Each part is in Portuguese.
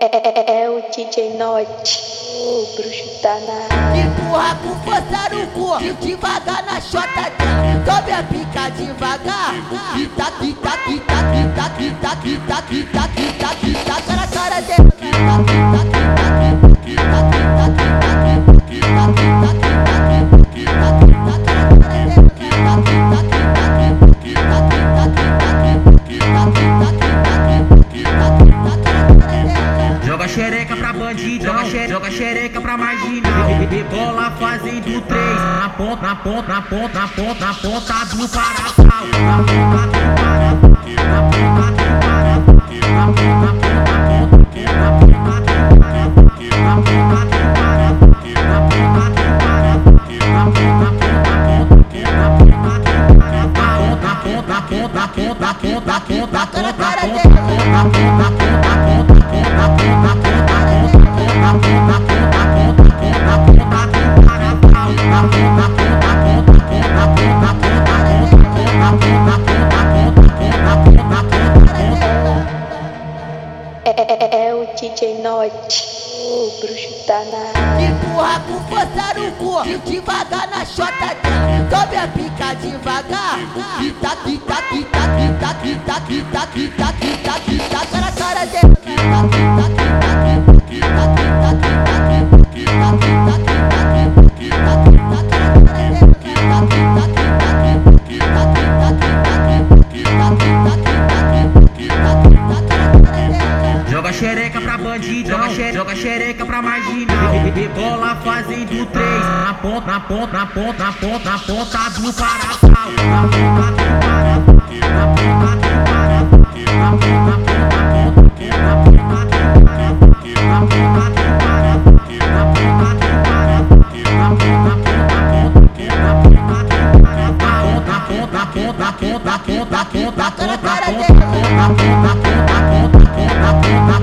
É o DJ Note, o bruxo tá na. Empurra com força no cu, devagar na chota dela. Sobe a pica devagar. Quita, quita, quita, quita, quita, quita, quita, quita, quita, cara, cara dela. Quita, quita, quita, quita, quita, quita, quita, quita, quita, quita, quita, quita, cara, cara dela. Quita, quita, quita, quita, quita, quita, quita, quita, quita, quita, cara dela. Joga xereca pra bandidão, joga xereca pra marginal. Rebola fazendo três, na ponta, na ponta, na ponta, na ponta, na ponta do paraçal. Na ponta do paraçal, na ponta do paraçal, na ponta, na ponta, na ponta, na ponta do paraçal, na ponta do paraçal, na ponta do paraçal, na ponta, na ponta, na ponta do paraçal, na ponta, na ponta, na ponta, na ponta, na ponta, na ponta, na ponta, na ponta, É o DJ Note, o bruxo tá na. Empurra com força no cu, devagar na chota dela. Sobe a pica devagar. Quita, quita, quita, quita, quita, quita, quita, quita, quita, cara, cara dela. Quita, quita, quita, quita, quita, quita, quita, quita, quita, quita, quita, quita, cara, cara dela. Quita, quita, quita, quita, quita, quita, quita, quita, quita, quita, cara dela. joga xereca pra bandidão, joga xereca pra marginal. Rebola fazendo três, na ponta, na ponta, na ponta, na ponta, na ponta do paraçal. Na ponta do paraçal, na ponta do paraçal, na ponta, na ponta, na ponta, na ponta do paraçal, na ponta do paraçal, na ponta do paraçal, na ponta, na ponta, na ponta, na ponta do paraçal, na ponta, na ponta, na ponta, na ponta, na ponta, cara, cara dela. Na ponta, na ponta, na ponta, na ponta, na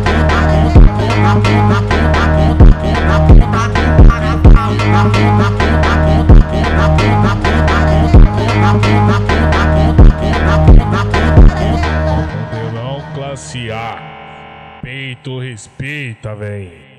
Modelão classe A. Peito respeita, véi.